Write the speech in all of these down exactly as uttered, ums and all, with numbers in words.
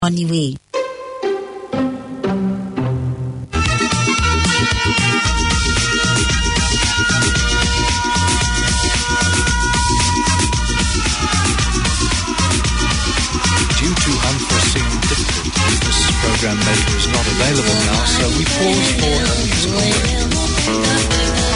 Anyway. Program maker is not available now, so we pause for a musical break.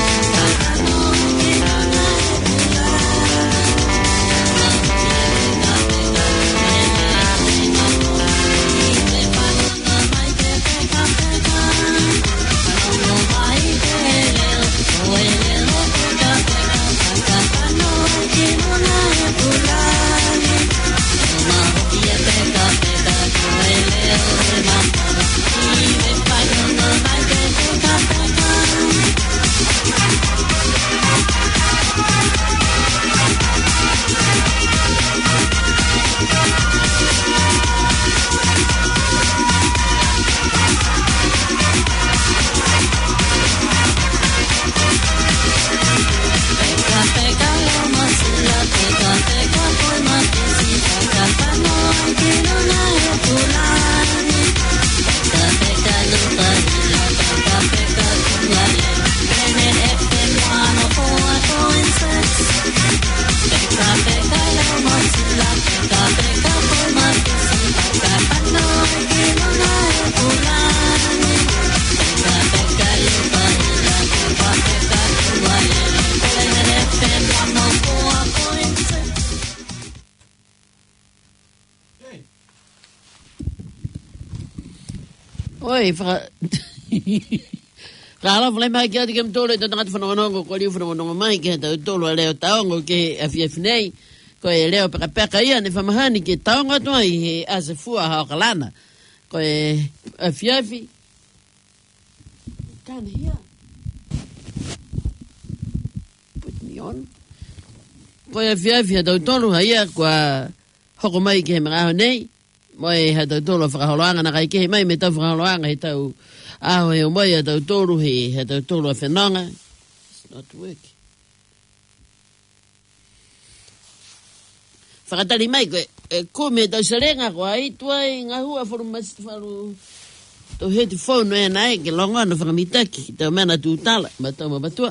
Oi, fra Rala vle mai ke kem tole te ngat fano no ko li fano no mai ke te tolo leo taongo ke afiefnei ko e leo pe pe ia ne famahani ke taongo to ai as fu a halana ko e afiefi kan here put me on ko e afiefi te tolo ia ko hoko mai ke mra nei moi ha te tolo fra holanga na kai ke mai me ta fra holanga he tau ah o moi ha te tolo he ha te tolo fenanga it's not work fakatali mai ko ko me ta selenga ko ai tuai nga hua for mas faru to headphone no nai ke longa no fra mitaki te mena tu tala mata ma batua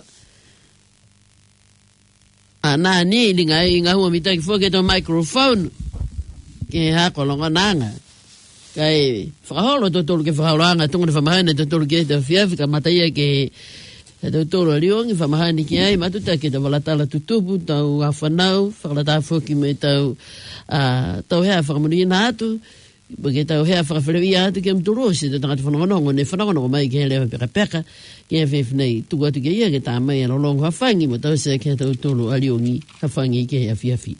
ana ni linga nga hua mitaki fo ke to microphone ke ha ko longa nanga kai fraholo to to ke frahanga tunga fa mahana to to ke de fiaf ka matai ke to to liong fa mahani ke ai matuta ke de volatala tutubu ta afanau fa ta foki me tau a to ha fa muni na tu porque tau ha fa fleia tu ke mturo si de tanga fa no no ne fa no mai ke le pe peka ke fe nei tu go tu ke ia ke ta mai no long fa fangi mo to se ke to to aliongi fa fangi ke ya fiafi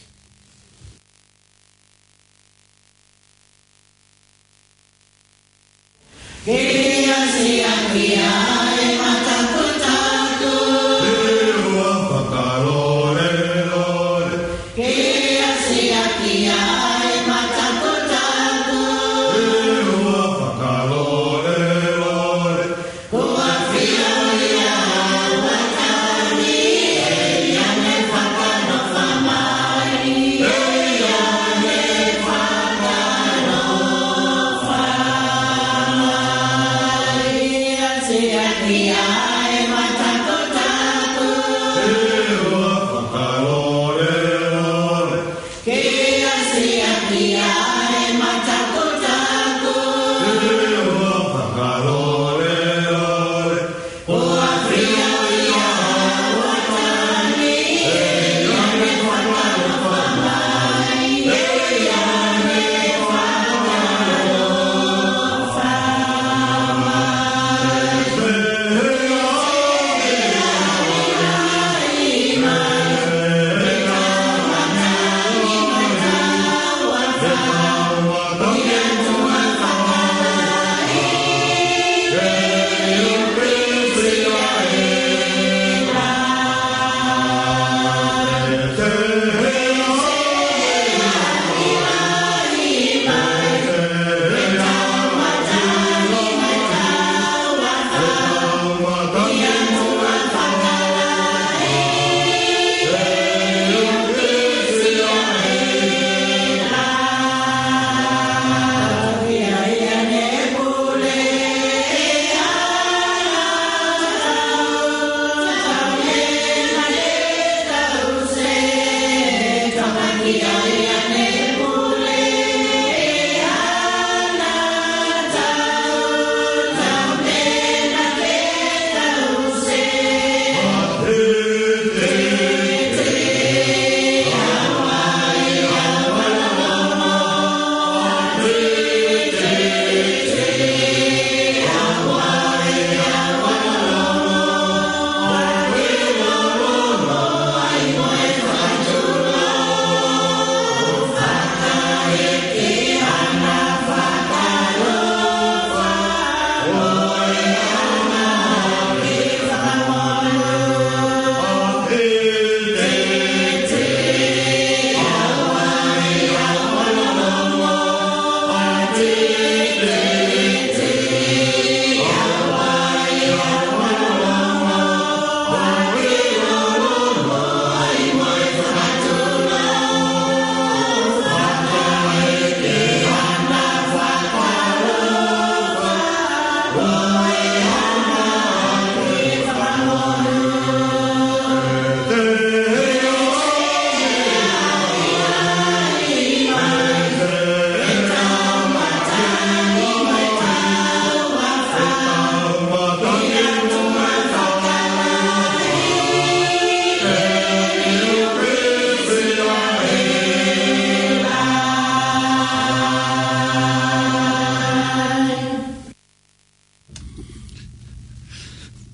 Quería ser aquella de matar contacto. Leo calore lore. Quería ser aquella de matar contacto. Leo calore lore. Con la figlia guardani ella me fa no fa mai. Ella me fa no fa. Yeah.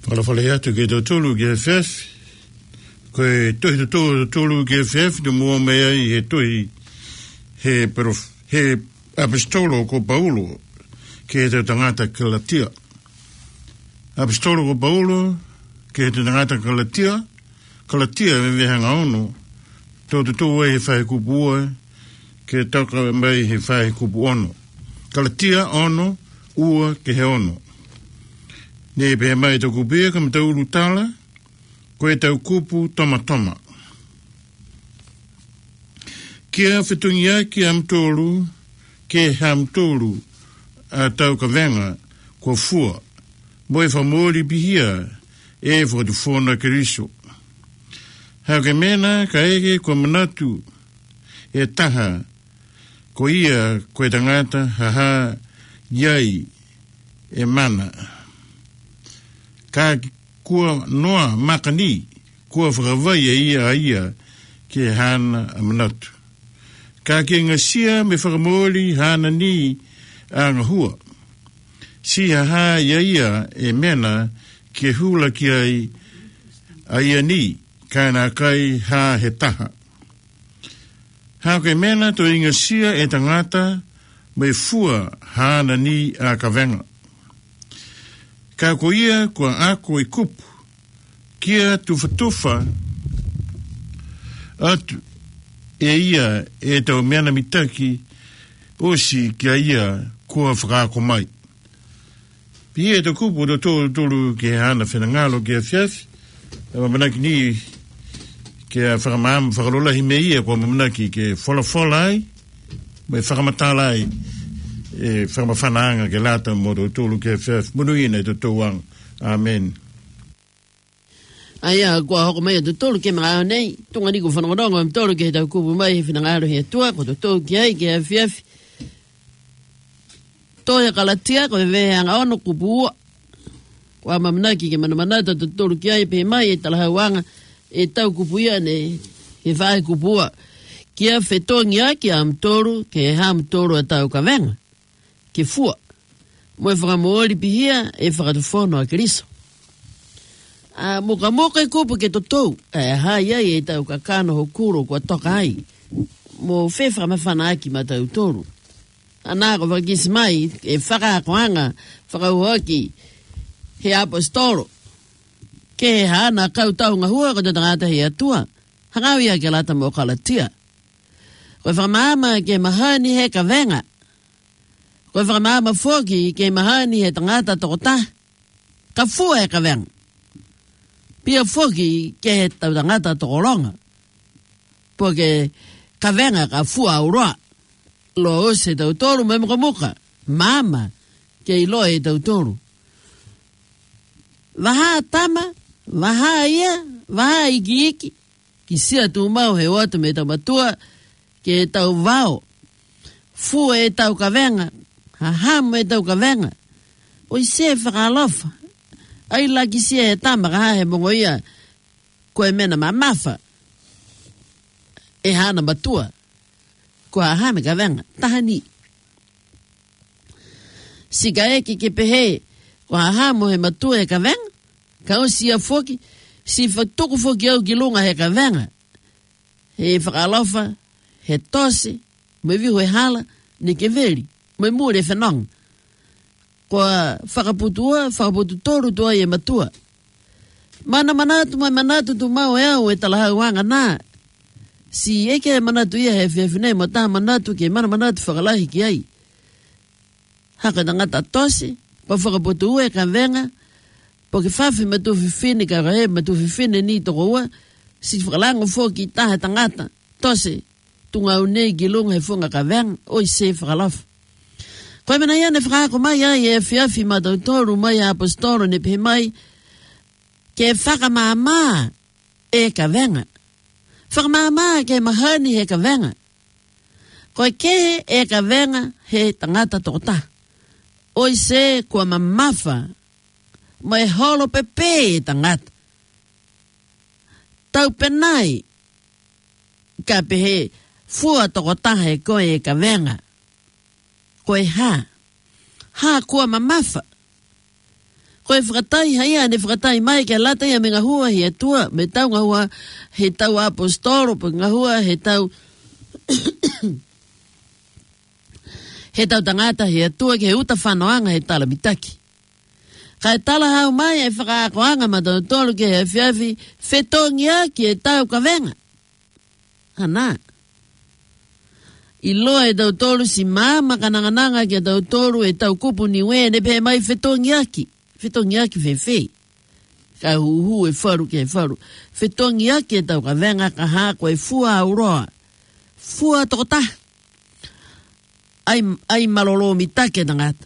Wala whale atu ke tau tolu ke F F. Koe tohi tau tolu ke F F, te mua mea i he tohi he, prof, he apostolo ko Paulo ke te tangata Galatia. Apostolo ko Paulo ke te tangata Galatia. Galatia me vehanga ono. Tau te tau e he whahe kupu oe ke taka mai he whahe kupu ono. Galatia ono, ua ke he ono. Ne pe mai tau kupea ka mtau ulu tala, koe tau kupu toma toma. Kia whitungia ki amtolu, ke hamtolu a tau ka venga kua fua, moe whamori bihia e whakatu whona keriso. Hau ke mena ka ege kua manatu e taha, ko ia koe tangata haha iai e mana. Ka kua noa makani, kua whakawai a ia a ia ke hana a manatu. Ka ke ngasia me whakamori hana ni a ngahua. Si haha ia ia e mena ke hula ki ai a ia ni, ka na kai ha he taha. Hau ke mena to ingasia e tangata me fua hana ni a kawenga. Ka ko ia kua ako i kupu, kia tufa-tufa atu e ia e tau meana mitaki osi kia ia kua whakaako mai. Pi e tau kupu do tolu tolu ke hana whenangalo ke a fiafi, e mamanaki ni ke a whakamama whakarola hi me ia kua mamanaki ke whola whola ai, me whakamatala ai, e whakamawhanaanga ke lata mo do tolu ke a fiafi, munu ina e to tauang. Amen. Aia, kua hoko mai to tolu ke mga nei, tunga ni ku whanongonongo am tolu ke tau kupu mai whinangaro hi atua, ko to tolu ki ai ke a fiafi. Toia Galatia, ko vewe hanga ono kupu ua. Kua mamanaki ke manamanata to tolu ki ai pe mai e talahauanga e tau kupu ia ne he whae kupu ua. Kia whetongi a ki am tolu ke ham tolu a tau ka venga. Ke fua. Moe whakamoori pihia e whakatufono a Keriso. A moka moka e kupu ke totou. E hai ai e tau kakano ho kuro kua toka ai. Mo whe whakamawhana aki ma tau tolu. Anako whakisi mai e whakakoanga whakauhoki he apostolo. Ke he hana kau tau ngahua ko te tangata he atua. Hangau ia ke lata mo Galatia. Koe whakamama ke mahani he ka venga. Koe whakamama whoki ke mahani he tangata tokota. Ka fua he ka venga. Pia whoki ke he tau tangata tokoronga. Po ke ka venga ka fua uroa. Lo ose tau toru me muka muka. Mama ke ilo e tau toru. Waha tama, waha ia, waha iki iki. Ki sia tu mau he watu me tau matua ke tau vao. Fua e tau ka venga. Hahamu e tau ka venga. Oi se whakalofa. Ai laki sia he tama ka he mongo ia. Koe mena mamafa. E hana matua. Ko hahame ka venga. Tahani. Sika eki ke pehe. Ko hahamu he matua he ka venga. Ka o sia foki. Si whatuku foki au ki lunga he ka venga. He whakalofa. He tose. Mo vihu he hala. Ni ke veri. Mo mure whenong. Ko whakaputua. Whakaputu toru tua e matua. Mana manatu mai manatu tu mau e au e talahau wanga nā. Si eke e manatu ia he whiawhinei mo tā manatu ke mana manatu whakalahi ki ai. Haka tangata tose. Pa whakaputu ue ka venga. Po ke whawhi matu whiwhine ka rahe matu whiwhine ni toko ua. Si whakalango fōki taha tangata. Tose. Tunga unei ki lunga he whunga ka venga. Oi se whakalafu. Koe mena ia ne whakaako mai ai e whiawhi matau toru mai a apostolo ne pe mai. Ke whakamāmā e ka venga. Whakamāmā ke mahani he ka venga. Koe ke e ka venga he tangata tokota. Oi se kua mamafa. Mai holo pepe e tangata. Tau penai. Ka pehe fua tokota he koe e ka venga. Koe ha. Ha kua mamafa. Koe whakatai haia ne whakatai mai ke lata ia me ngahua he atua, me tau ngahua he tau apostolo, pe ngahua he tau he tau tangata he atua ke he uta whanoanga he tala mitaki. Ka e tala hau mai e whakaakoanga ma tau tolu ke he whiawhi whetongia ki e tau kawenga. Hana. I loa e tau tolu si mama kanangananga ki e tau tolu e tau kupu ni we ne pe mai whetongia ki. Whetongia ki whewhe. Ka huhu e wharu ke e wharu. Whetongia ki e tau kawenga ka hako e fua auroa. Fua tokota. Ai, ai malolo mitake tangata.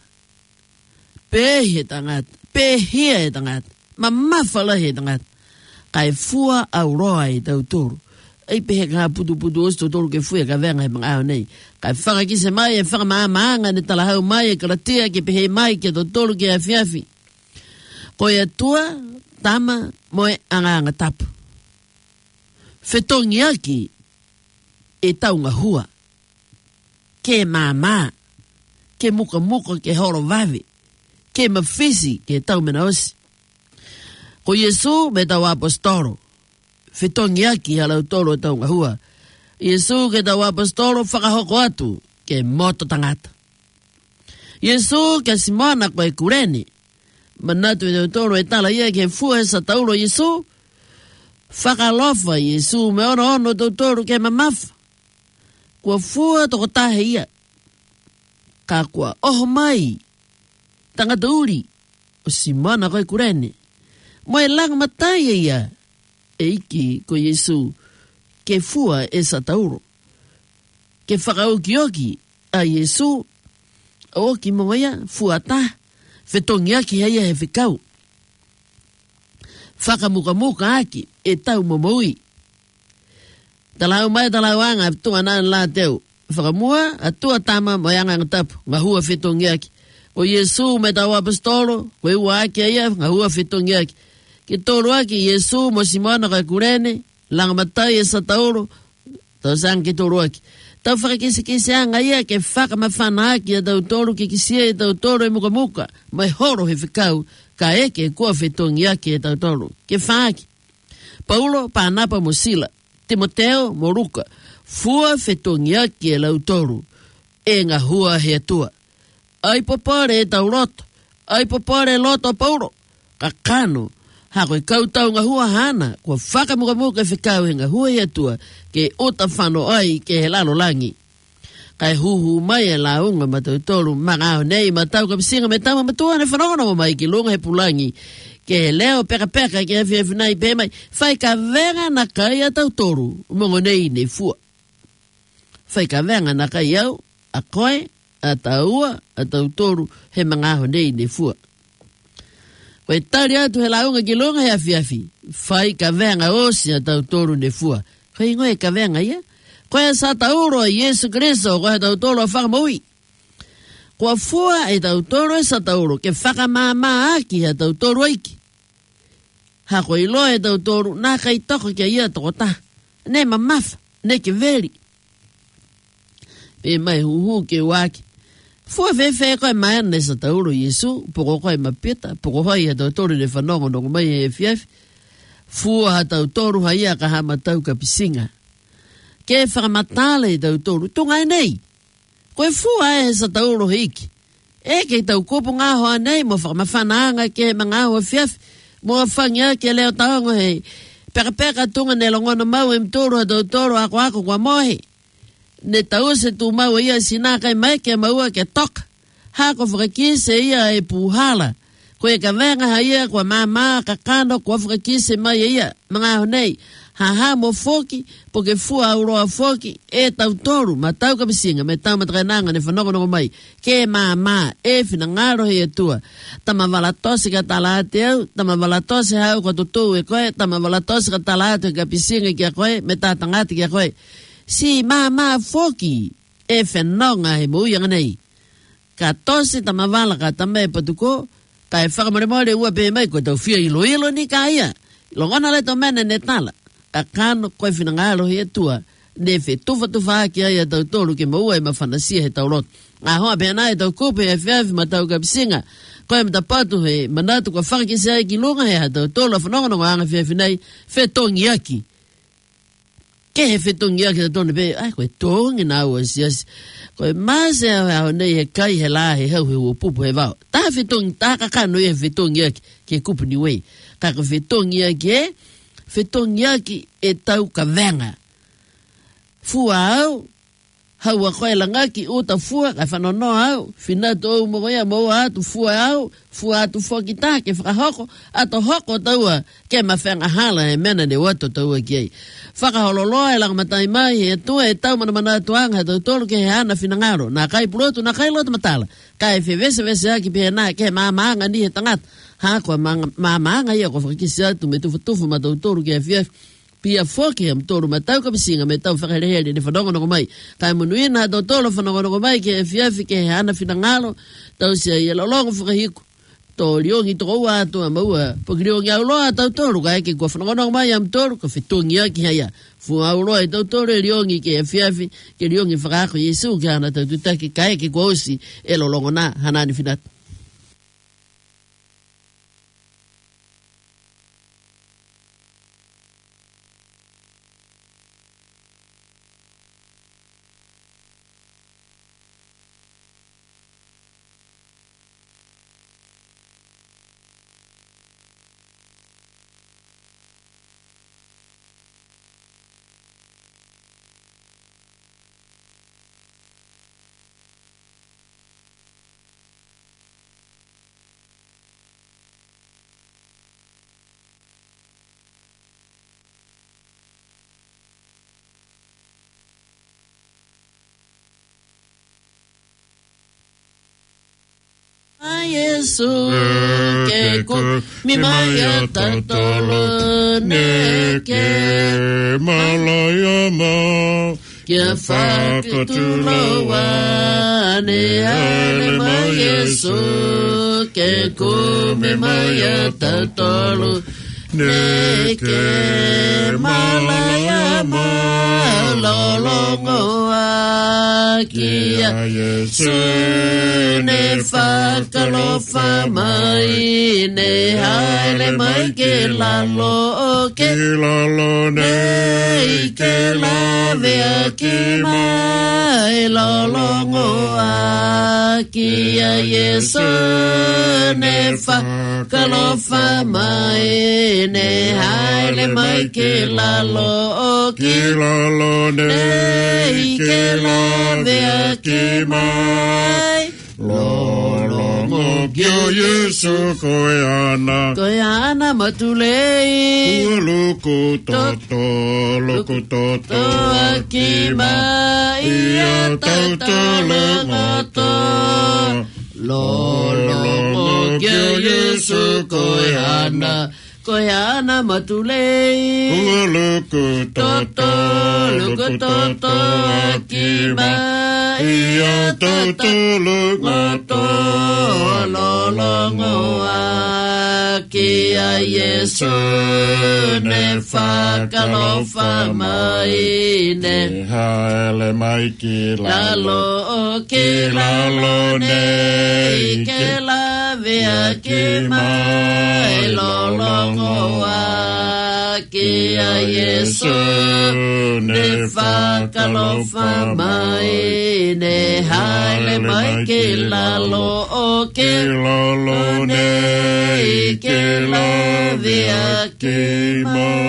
Pehe tangata. Pehia e tangata. Mamafala he tangata. Kai fua auroa e tau toro. Ei pehe ka putu putu osto toro ke fua ka venga he mga ao nei. Kai whaka ki se mai e whaka maa maanga ne talahau mai e karatea ke pehe mai ke tau toro ke a fiafi. Koe atua tama moe anga anga tapu. Whetongi aki e tau ngahua. Ke mama, ke muka muka ke horo vavi, ke mawhisi ke tau mena osi. Ko Yesu me tau apostolo, whetongi aki halau tolo tau ngahua. Yesu ke tau apostolo whakahoko atu ke moto tangata. Yesu ke simona koe kureni, manatu e tau tolo e tala ia ke fua sa taulo Yesu, whakalofa Yesu me ono ono tau tolo ke mamafa. Kua fua toko tahe ia. Ka kua oho mai. Tangata uri. O simana koe kurene. Moe lang matai ia. E iki ko Yesu. Ke fua e sa tauro. Ke whakaoki oki a Yesu. Oki mawaya fua ta. Whetongi aki haia he whikau. Whakamuka muka aki e tau mamaui. Talau mai talau anga tua nan la teu. Whakamua atua tama mai anga ngatapu. Ngahua whetongi aki. O Yesu me tau apostolo. Koe ua aki aia ngahua whetongi aki. Ki tolu aki Yesu mo simona kai kurene. Langa matai e sa tauro. Tau sang ki tolu aki. Tau whakakisi kisi anga ia ke whaka mawhana aki a tau tolu ki kisia e tau tolu e muka muka. Mai horo he whikau. Ka eke kua whetongi aki e tau tolu. Ke whaaki. Paulo pānapa mo sila. Timoteo moruka, fua whetongia ki e lautoru, e ngā hua he atua. Ai popare e tau loto, ai popare loto Paulo, ka kano, hako e kautau ngā hua hana, kua whakamuka muka e whikau he ngā hua he atua, ke ota whano ai ke he lalo langi. Kai huhu mai e launga matautoru, mangao nei matau ka pisinga me tama matua ne whanona mo mai ki lunga he pulangi, ke leo peka peka ke F F nai pe mai fai ka venga na kai a tau toru mongo nei nei fua fai ka venga na kai au a koe a taua a tau toru he mangaho nei nei fua koe tari atu he launga ki lunga he afiafi fai ka venga osi a tau toru nei fua koe ngoe ka venga ia koe sa tauro a Yesu Kristo koe tau toru a whakamaui kua fua e tau toro e sa tauro, ke whakamama aki a tau toro iki. Hako i loa e tau toro, nā kai toko kia ia toko ta. Ne mamafa, ne ke veri. Pe mai huhu ke waki. Fua whewhe koe mai ana e sa tauro Yesu, poko koe mapita, poko hoi a tau toro ne whanongo nongo mai e fiafi. Fua ha tau toro ha ia ka hama tau ka pisinga. Ke whakamatale e tau toro, tungai nei. Koe fua e sa tauro hiki. E ke tau kupu ngā hoa nei, mo whakamawhanaanga ke he mga hoa fiafi, mo whangia ke leo taongo he, peka peka tunga ne longono mau e mtoro ha tau toro ako ako kwa mohe. Ne tau se tu mau ia sinaka i mai ke maua ke toka. Hako whakakise ia e puhala. Koe ka venga ha ia kwa mama kakano kwa whakakise mai ia, mga hoa nei. Haha mo foki, poke fua auroa foki, e tau toru, ma tau ka pisinga, me tau matakainanga ne whanoko noko mai, ke maa maa, e whina ngaro he atua, tama walatosi ka talaate au, tama walatosi hau ka tutu e koe, tama walatosi ka talaate ka pisinga kia koe, me tātangati kia koe, si maa maa foki, e whanonga he muianga nei, ka tosi tama wala ka tama e patuko, ka e whakamoremore ua pe mai, koe tau fia ilo ilo ni ka ia, longona le to mene ne tala, a kano koe whinangalo he atua, ne fe tufa tufa ki ai tau tolu ke maua e mawhanasia he tau lot. A hoa pēnā e tau kupe e whiawhi ma tau kapisinga. Koe mta patu he manatu kwa whakakisi ai ki lunga he ha tau tolu a whanonga anga whiawhi nei whe tongi aki. Ke he whe tongi aki ta tonu pe, ai koe tongi nā ua siasi. Koe maase au au nei he kai he la he hau he ua pupu he wau. Tā whe tongi, tā kakano e whe tongi aki ke kupu ni wei. Kaka whe tongi aki e, whe tongi aki e tau ka venga. Fua au, hau a koe langaki o ta fua, kai whanono au, whinato au mogoia moa atu fua au, fua atu fua ki tā, ke whakahoko, ato hoko taua, ke ma whenga hala e mena ne wato taua ki ei. Whakahololoa e lang matai mai, e tua e tau mana mana atuanga, he tau tolu ke he ana whinangaro, nā kai purotu, nā kai lotu matala, kai whe vese vese aki pe nā, ke maa maanga ni he tangata, hako maa maanga ia ko whakakisi atu, me tufu tufu ma tau tolu ke he fiafi, pia foki am tolu ma tau kapisinga me tau whakarehere ni whanongono mai. Kai munuina ha tau tolu whanongono mai ke e fiafi ke he ana whinangalo tau sia i alalongo whakahiku. Tō riongi tō ua atu a maua. Poki riongi au loa tau tolu ka eke kua whanongono mai am tolu ka whitungi aki haia. Fu au loa e tau tolu e riongi ke e fiafi ke riongi whakako Yesu ke ana tau tutaki ka eke kua osi e lolongo na hanani whinata. Yesu ke ko mi maya tatolo ne ke malaya ma ke fa ke tulo wa ne ale ma Yesu ke ko mi maya tatolo ne ke malaya ma lolongo kia Yesu ne fa kalofa mai ne haile mai ke lalo ke lalo ne ke la vea ki mai lolongo kia Yesu ne fa kalofa mai ne haile mai ke lalo ke lalo ne ke la vea ki mai lolongo kia Yesu koe ana koe ana matulei ua loko toto loko toto aki mai ia tautolo ngato lolongo kia Yesu koe ana koe ana matulei ua loko toto loko toto aki mai ia tautolo ngato lolongo aki a Yesu ne whakalofa mai ne haele mai ki lalo ki lalo ne ke la vea ki mai lolongo aki a Yesu ne whakalofa mai ne haele mai ki lalo ki lalo ne ke la vea ki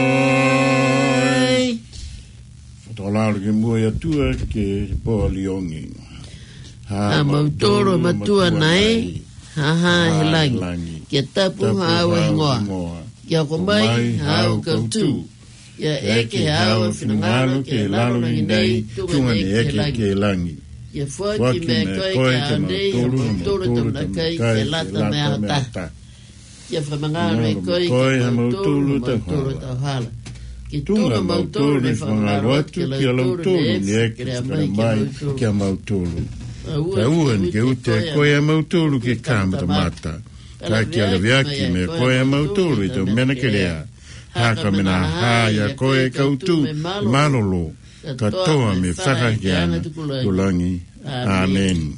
mai Whatolaro ke mua ia tua ke poa liongi. Ha mautoro matua nai, ha ha he langi. Kia tapu hawa hingoa. Kia komai hau kautu. Ia eke hawa whinangalo ke lalo langi nei, tunga ne eke ke langi. Ia fuaki me koe ke aunei, ha mautoro tamna kai ke lata me hata. Ia whamangaro e koe ke mautoro mautoro tau hala. Ki tunga mautoro ne whamangaro atu ki a lautoro ne eke whakamai ki a mautoro. Ka ua ni ke ute koe a mautoro ke kāmata mata. Ka ki a lawiaki me koe a mautoro i tau mena ke rea. Haka mena hāia koe kautu malolo. katoa me whakakeana tulangi. Amen.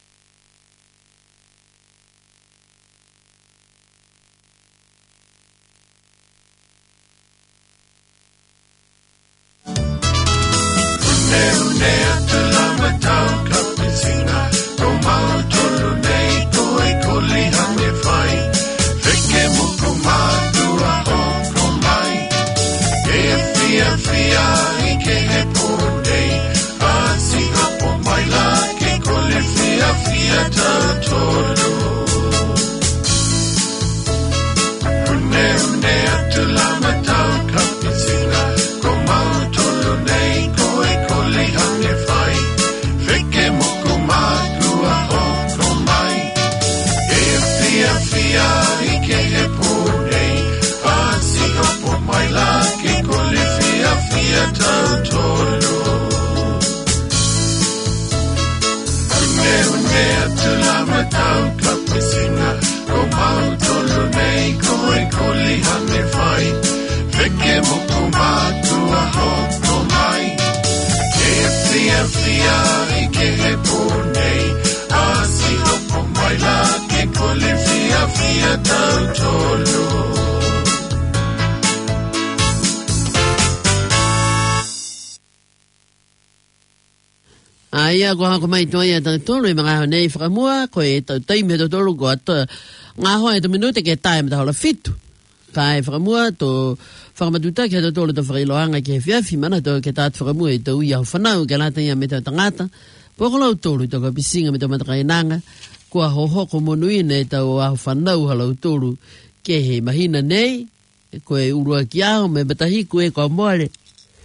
Aya ko ha ko mai toia ta tolu i mga nei whakamua ko e tau taime to tolu ko ata ngā hoa e to minute ke taime ta hola fitu ka e whakamua to whakamatuta ke to tolu to whakailoanga ke whiawhi mana to ke tātu whakamua e to ui au whanau ke lata ia me to tangata pokolau tolu to ka pisinga me to matakainanga kua hohoko monui ne tau au whanau halau tolu ke he mahina nei ko e urua ki au me batahiku e ko moare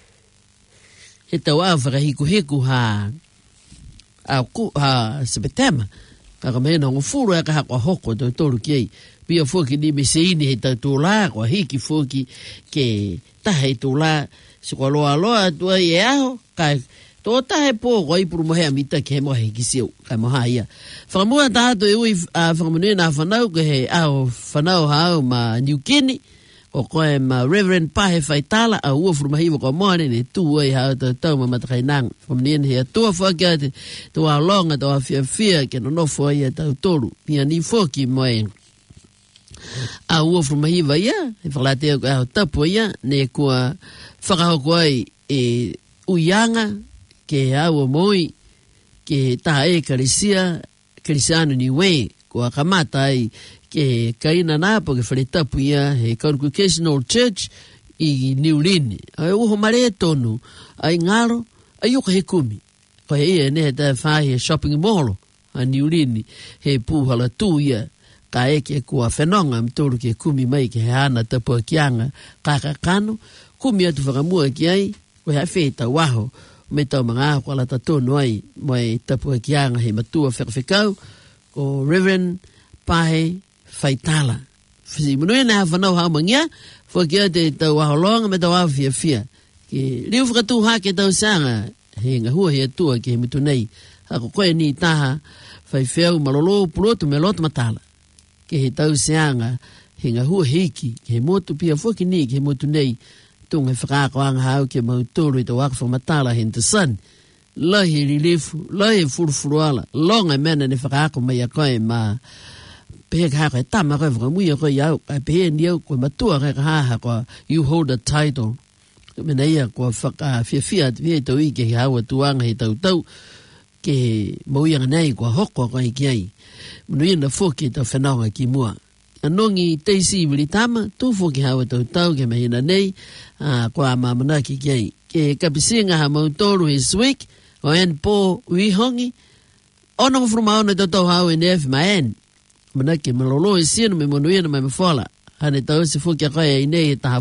e tau au whakahiku hiku ha a ku ha sepetema ka ka mena ngo furu ka ha ko hoko to toru ki bia foki ni meseini he ta tola ko hiki foki ke ta he tola se ko lo alo to e aho ka to ta he po ko i puru mo he amita ke mo he kiseu ka mo ha ia fa mo ta to e ui a fa mo na fa na ko he aho fa na ha ma New Guinea o ko e ma Reverend Pahe Faitala a ua furu mahiwa ko moane ne tu ai hao ta tau ma matakainang whamnien hea tua whakate tua longa tua fia fia ke no nofo ai a tau toru pia ni foki moe a ua furu mahiwa ia e whalatea ko ao tapu ia ne kua whakahoko ai e uianga ke aua moi ke taha e karisia karisiano ni wei kua kamata ai ke kaina na po ke whaletapu ia he Congregational Church i Niulini. Ai uho mare tonu, ai ngaro, ai uka he kumi. Ko he ia ne he ta whahi shopping mall a Niulini, he pūhala tū ia, ka eke kua whenonga mtoru ke kumi mai ke he ana tapu a kianga, kaka kano, kumi atu whakamua ki ai, ko he wheta waho, me tau mga ako ala tatono ai, mai tapu a kianga he matua whekawhekau, ko Reverend Pahe Faitala. Fisi munui na whanau hao mangia, whakia te tau aholonga me tau au fia fia. Ke liu whakatu hake tau sanga, he ngahua he atua ke he mitu nei, hako koe ni taha, whai whiau malolo pulotu me lotu matala. Ke he tau sanga, he ngahua heiki, ke he motu pia whaki ni ke he motu nei, tung he whakako anga hao ke mautoro i tau waka whamatala he nta san. Lahi rilifu, lahi furufuruala, longa mena ne whakako mai a koe ma pehe ka haka e tama koe whakamuia koe iau, ai pehe ni au koe matua kai ka haha koe you hold a title. Mena ia koe whaka fia fia te pia tau i ke he haua tuanga he tau tau ke mauianga nei koe hoko koe ki ai. Manu ia na whoki tau whanaunga ki mua. Anongi teisi i wili tama, tu whoki haua tau tau ke mahina nei, koe a mamanaki ki ai. Ke kapisinga ha mautoru his week, o en po uihongi, ona ko fruma ona tau tau hau en ef ma en. Manake malolo e sino me monuia na mai mawhala. Hane tau se fuki a koe e nei e taha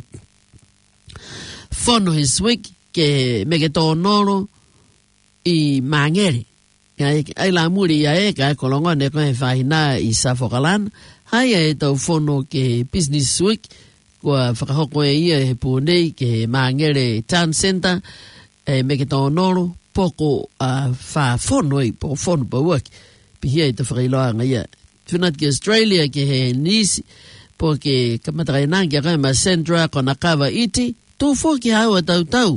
whono he swik ke mege tō noro i mangere. Ai la muri ia e ka e kolongo ne koe whahina i sa whakalana. Hai e tau whono ke business swik kua whakahoko e ia he pūnei ke mangere town center e mege tō noro poko a wha whono i poko whono pa waki. Pihia i ta whakailoanga ia. Tunat ki Australia ke he nisi po ke kamatakai nangi a kai ma Sandra ko nakava iti tu fo ki haua tau tau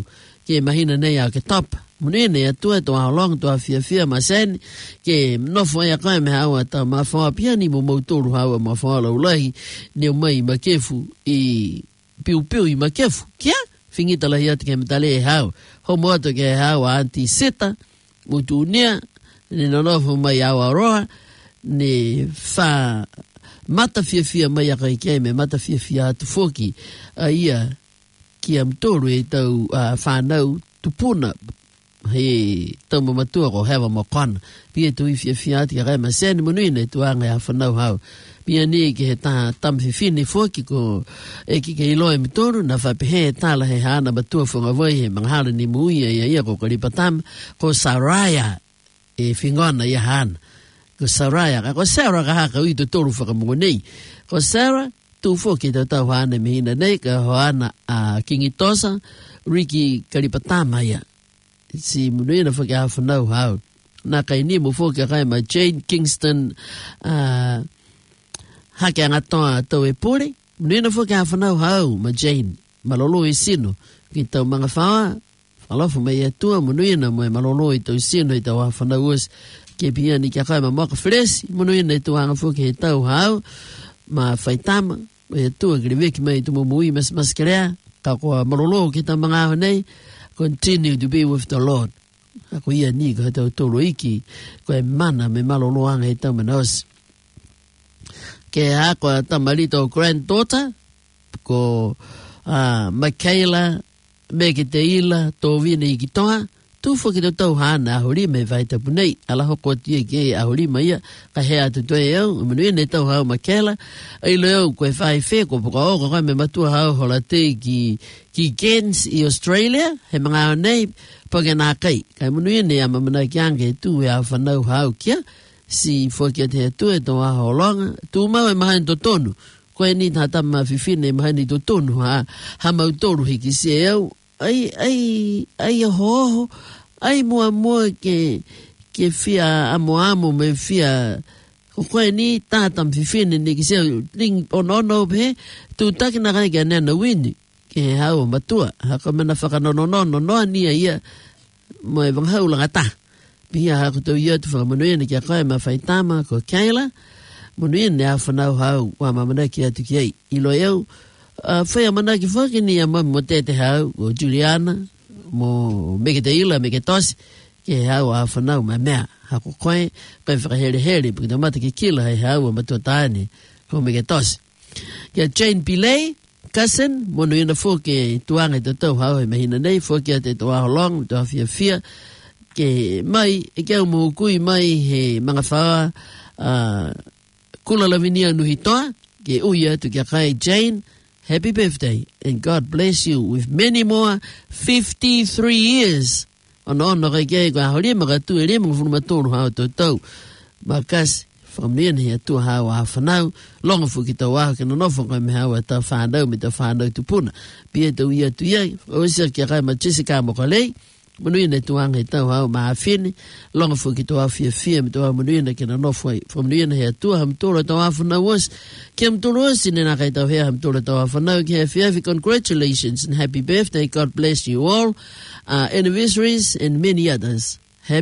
ke mahina nei a ke top munene ya tu to long to fia fia masen ke no foi a kai me hawa ta ma fa pia ni mo motor hawa ma fa lo lai ni mai ma kefu i piu piu i ma kefu kia fingita la hiat ke mtale hao ho moto ke hawa anti seta mutunia ni no no fo mai hawa roa ni fa mata fia fia mai a kai ke me mata fia fia tu foki a ia ki am toru e tau fa nau tu puna he tamo matua ko hewa mo kon pia tu fia fia ti ga ma sen munine tu anga ya fa nau hau pia ni ke ta tam fi fini foki ko e ki ke ilo e mitoru na fa pe ta la he hana matua fo nga voi he manghala ni muia ya ia ko kalipatam ko saraya e fingona ya han ko saraya ko sara ga ka u to toru fa mo nei ko sara tu foki to ta hana mi na nei ka hana a kingitosa Ricky kalipatama ya si munena fa ka fa no how na kai ni mo fo ka kai ma Jane Kingston uh ha ka nga to to e puri munena fo ka fa no how ma Jane malolo e sino ki to manga fa ala fo me tu munena mo malolo e to sino e to fa no us ke bia ni ka kai ma ma fresh munena to anga fo ke to how ma faitama e tu greve ki mai tu mo mui mas mas krea ka ko malolo ki to manga nei continue to be with the Lord. Ako ia ni ka tau tolo iki ko e mana me malolo anga e tau manos. Ke ako tamalito granddaughter ko uh, Michaela Megeteila to vini iki toa tu fo ki tau hana ahuri me vai tapu nei ala hoko tie ke ahuri mai ka hea tu toe eu menu ne tau hau Michaela ai leo ko e fai fe ko ko o ko me matua hau hola te ki ki Cairns i Australia he mga nei page na kai kai menu ne ama mana kiange tu ya fa no hau kia si fo ki te tu e to ha longa tu ma e mahan to tonu ko ni tata ma fifine mahan to tonu ha ha mau toru hiki se eu ai ai ai ho ai mo mo ke ke fia amo amo me fia ko ni tata fifine ni ki se ling ono no be tu tak na ga ga na wini ke ha o matua ha ko mena fa no no no no ni ia mo e vang haula ngata bia ha ko to ia tu fa mo ni ke ka ma faitama ko kaila mo ni ne fa na ha wa ma mana ki atu ki i lo eu Uh, foi a mana ki foki ni a mo tete hau o Juliana mo Megeteila Megetos ke hau a whanau ma mea hako koe koe whakahere here porque mata ki kila hei hau a matotani ko Megetos ke Jane Pillay cousin mo no ina foki tuanga te tau hau he mahina nei foki a te toa holong toa fia fia ke mai e keu mo kui mai he mga whaua uh, kula lavinia nuhi toa ke uia tu kia kai Jane. Happy birthday, and God bless you with many more fifty-three years. Ono no ke ko hori ma tu ere mo fu ma to ha to to. Makas from the here to ha wa fa now long fu ki to wa ke no fu ko me ha wa ta fa no me ta fa no tu puna. Bi to ia tu ia o se ke ga ma Jessica mo kale. Manu ne tu ang ta ha ma fin long fu ki to wa fi fi me to manu ne ke no fu from the here to ham to to wa fa no was Kim Toulouse in na kai tau hea ham tōra tau whanau ki hea whiawhi. Congratulations and happy birthday. God bless you all. Uh, anniversaries and many others. Happy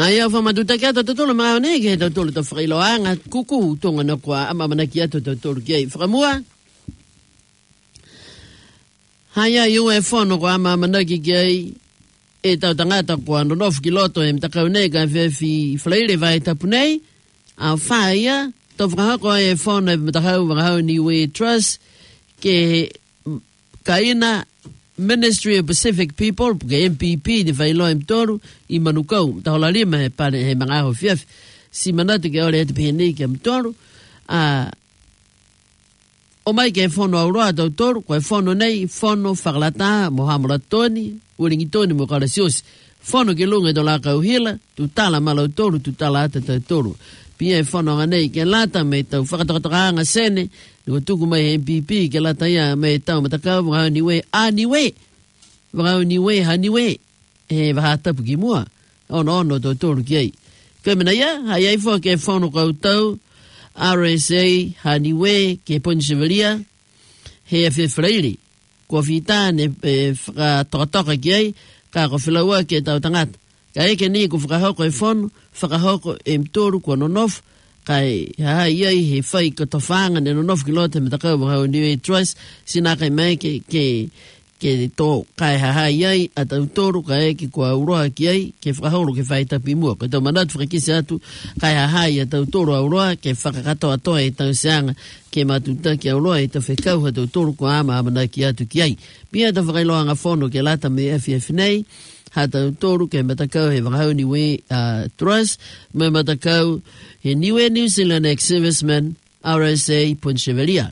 Haya fa matuta kia to tolo mga ne ke to tolo to whakailoanga kuku tonga na kua ama mana kia to tolo kia whakamua. Haya iu e whono kua ama mana ki kia e tau tangata kua nonofu ki loto e mtakau nei ka whiwhi whaleire vai tapu nei. A whaia to whakahako e whono e mtakau wakahau ni we trust ke kaina Ministry of Pacific People, ke M P P, ni whailoa im toru, i manukau, tahola lima he pare he mangaho fiaf, si manatu ke ore ete pehene ki am toru, a o mai ke whono auroa tau toru, koe whono nei, whono whakalata, mohamura toni, uringi toni mo karasios, whono ke lunga to la kauhila, tu tala malau toru, tu tala ata tau toru, pia e whono anei ke lata me tau whakatokatokaanga sene, Niko tuku mai M P P ke lata ia me tau matakau wakau niwe a niwe. Wakau niwe ha niwe. E wahatapu ki mua. Ono ono to toru ki ai. Koe mena ia, hai ai fua ke whono kautau R S A ha niwe ke Ponchevelia he a whiwharairi. Kua whita ne whakatokatoka ki ai ka ko whilaua ke tau tangata. Ka eke ni ku whakahoko e whono, whakahoko e mtoru kua nonofu kai ha iai he whai ka tawhanga ne nonofu ki lote me takau wakau niwe trust sina kai mai ke ke ke to kai ha ha iai a tau toru kai ki kua uroa ki ai ke whakahauro ke whai tapi mua kai tau manatu whakakise atu kai ha ha ia tau toru a uroa ke whakakato atoa e tau seanga ke matuta ki a uroa e tau whekau ha tau toru kua ama amana ki atu ki ai pia tau whakailoanga whono ke lata me F F nei ha tau toru ke matakau he wakahau niwe uh, trust me matakau he niwe New Zealand ex-serviceman R S A Ponchevelia.